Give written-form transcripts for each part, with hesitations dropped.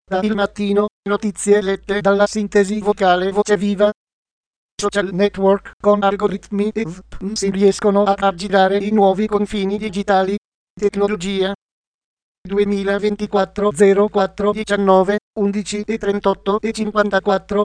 Da Il Mattino, notizie lette dalla sintesi vocale Voce Viva. Social network con algoritmi e VPN si riescono ad aggirare i nuovi confini digitali. Tecnologia. 2024 04 19 11 e 38 e 54.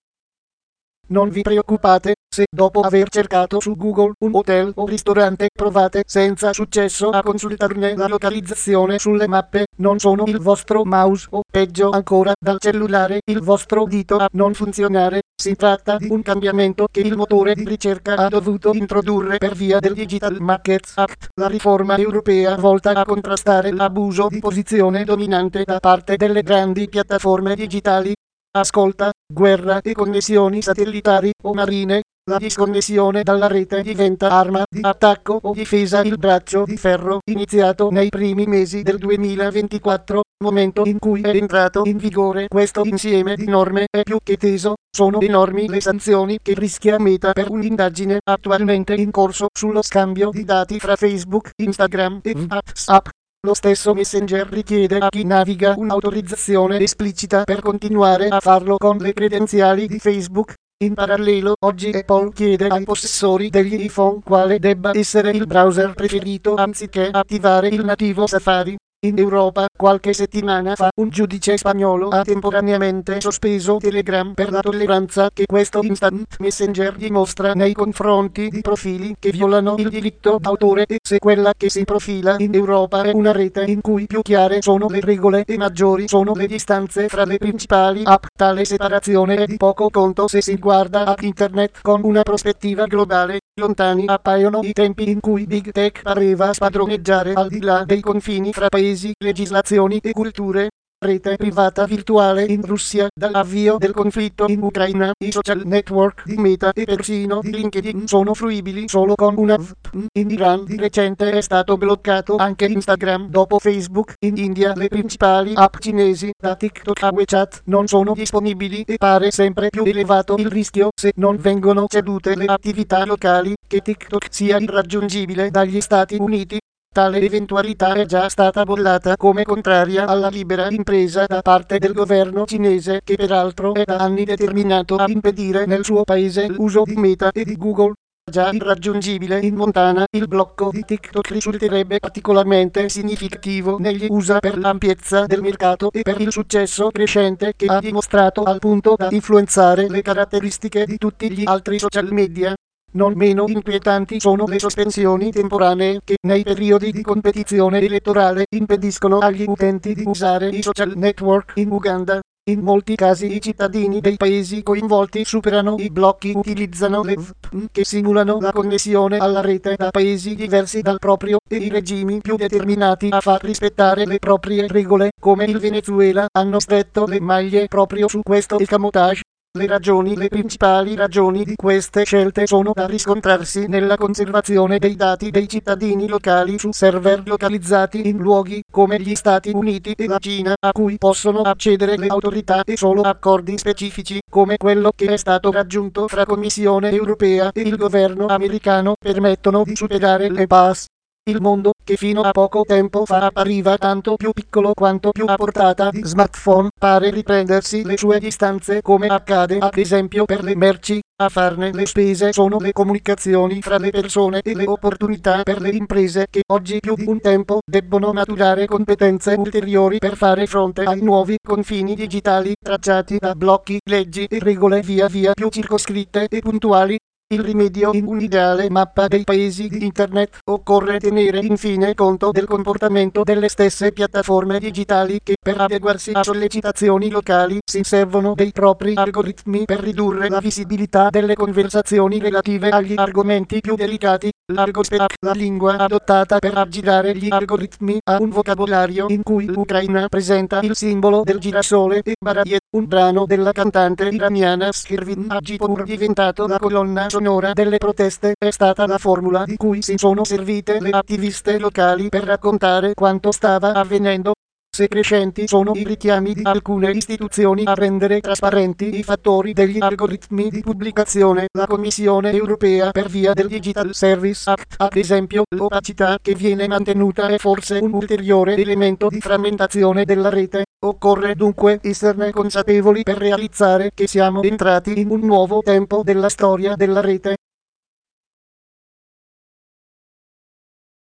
Non vi preoccupate se dopo aver cercato su Google un hotel o ristorante provate senza successo a consultarne la localizzazione sulle mappe. Non sono il vostro mouse o peggio ancora dal cellulare il vostro dito a non funzionare. Si tratta di un cambiamento che il motore di ricerca ha dovuto introdurre per via del Digital Markets Act, la riforma europea volta a contrastare l'abuso di posizione dominante da parte delle grandi piattaforme digitali. Ascolta, guerra e connessioni satellitari o marine. La disconnessione dalla rete diventa arma di attacco o difesa. Il braccio di ferro, iniziato nei primi mesi del 2024, momento in cui è entrato in vigore questo insieme di norme, è più che teso. Sono enormi le sanzioni che rischia Meta per un'indagine attualmente in corso sullo scambio di dati fra Facebook, Instagram e WhatsApp. Lo stesso Messenger richiede a chi naviga un'autorizzazione esplicita per continuare a farlo con le credenziali di Facebook. In parallelo, oggi Apple chiede ai possessori degli iPhone quale debba essere il browser preferito anziché attivare il nativo Safari. In Europa, qualche settimana fa, un giudice spagnolo ha temporaneamente sospeso Telegram per la tolleranza che questo instant messenger dimostra nei confronti di profili che violano il diritto d'autore e se quella che si profila in Europa è una rete in cui più chiare sono le regole e maggiori sono le distanze fra le principali app. Tale separazione è di poco conto se si guarda ad internet con una prospettiva globale. Lontani appaiono i tempi in cui Big Tech pareva spadroneggiare al di là dei confini fra paesi, legislazioni e culture. Rete privata virtuale in Russia, dall'avvio del conflitto in Ucraina, i social network di Meta e persino di LinkedIn sono fruibili solo con una VPN. In Iran di recente è stato bloccato anche Instagram dopo Facebook. In India le principali app cinesi, da TikTok a WeChat, non sono disponibili e pare sempre più elevato il rischio, se non vengono cedute le attività locali, che TikTok sia irraggiungibile dagli Stati Uniti. Tale eventualità è già stata bollata come contraria alla libera impresa da parte del governo cinese, che peraltro è da anni determinato a impedire nel suo paese l'uso di Meta e di Google. Già irraggiungibile in Montana, il blocco di TikTok risulterebbe particolarmente significativo negli USA per l'ampiezza del mercato e per il successo crescente che ha dimostrato al punto da influenzare le caratteristiche di tutti gli altri social media. Non meno inquietanti sono le sospensioni temporanee che nei periodi di competizione elettorale impediscono agli utenti di usare i social network in Uganda. In molti casi i cittadini dei paesi coinvolti superano i blocchi, utilizzano le VPN che simulano la connessione alla rete da paesi diversi dal proprio e i regimi più determinati a far rispettare le proprie regole, come il Venezuela, hanno stretto le maglie proprio su questo escamotage. Le principali ragioni di queste scelte sono da riscontrarsi nella conservazione dei dati dei cittadini locali su server localizzati in luoghi come gli Stati Uniti e la Cina, a cui possono accedere le autorità e solo accordi specifici, come quello che è stato raggiunto fra Commissione europea e il governo americano, permettono di superare l'impasse. Il mondo, che fino a poco tempo fa appariva tanto più piccolo quanto più a portata di smartphone, pare riprendersi le sue distanze, come accade ad esempio per le merci. A farne le spese sono le comunicazioni fra le persone e le opportunità per le imprese, che oggi più di un tempo debbono maturare competenze ulteriori per fare fronte ai nuovi confini digitali tracciati da blocchi, leggi e regole via via più circoscritte e puntuali. Il rimedio in un'ideale mappa dei paesi di internet. Occorre tenere infine conto del comportamento delle stesse piattaforme digitali che, per adeguarsi a sollecitazioni locali, si servono dei propri algoritmi per ridurre la visibilità delle conversazioni relative agli argomenti più delicati. L'Argospec, la lingua adottata per aggirare gli algoritmi, ha un vocabolario in cui l'Ucraina presenta il simbolo del girasole e Barayet, un brano della cantante iraniana Shirvin Hajipur, diventato la colonna sonora delle proteste, è stata la formula di cui si sono servite le attiviste locali per raccontare quanto stava avvenendo. Se crescenti sono i richiami di alcune istituzioni a rendere trasparenti i fattori degli algoritmi di pubblicazione, la Commissione europea per via del Digital Service Act, ad esempio, l'opacità che viene mantenuta è forse un ulteriore elemento di frammentazione della rete. Occorre dunque esserne consapevoli per realizzare che siamo entrati in un nuovo tempo della storia della rete.